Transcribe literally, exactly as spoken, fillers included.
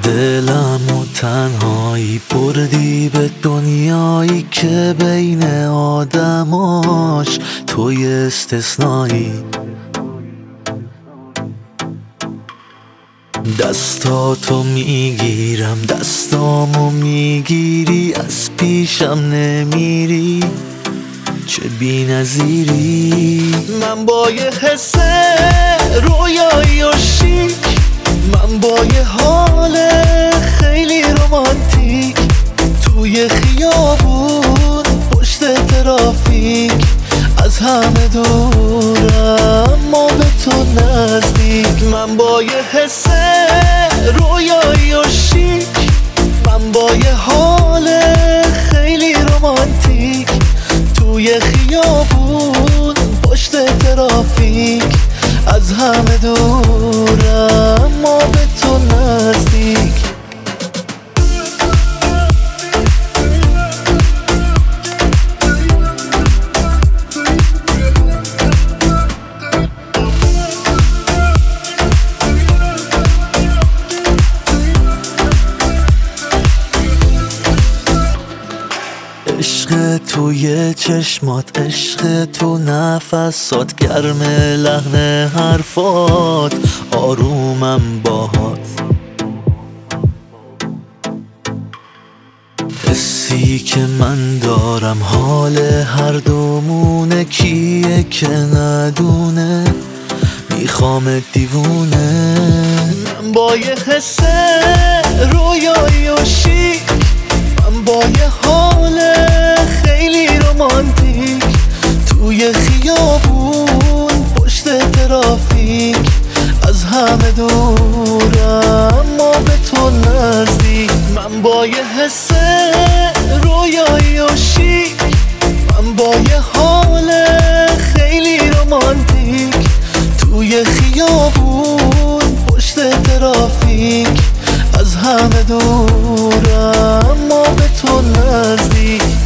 دلم و تنهایی بردی به دنیایی که بین آدماش توی استثنایی. دستاتو میگیرم دستامو میگیری، از پیشم نمیری، چه بی نظیری. من با یه حس رویایی و شیک، من با یه حال خیلی رومانتیک، توی خیابون پشت ترافیک، از همه دورم اما به تو نزدیک. من با یه حس رویایی و شیک، من با یه حال خیلی رومانتیک، توی خیابون پشت ترافیک، از همه دورم اما به تو نزدیک. عشق توی چشمات، عشق تو نفسات، گرم لحن حرفات، آرومم باهات. حسی که من دارم حال هر دومونه، کیه که ندونه میخوام دیوونه. من با یه حس رویایی و شیک، من با یه حال خیلی رومانتیک، توی خیابون پشت ترافیک، از همه دورم اما به تو نزدیک. من با یه حس رویایی و شیک، من با یه حال خیلی رومانتیک، توی خیابون پشت ترافیک، از همه دورم اما به تو نزدیک.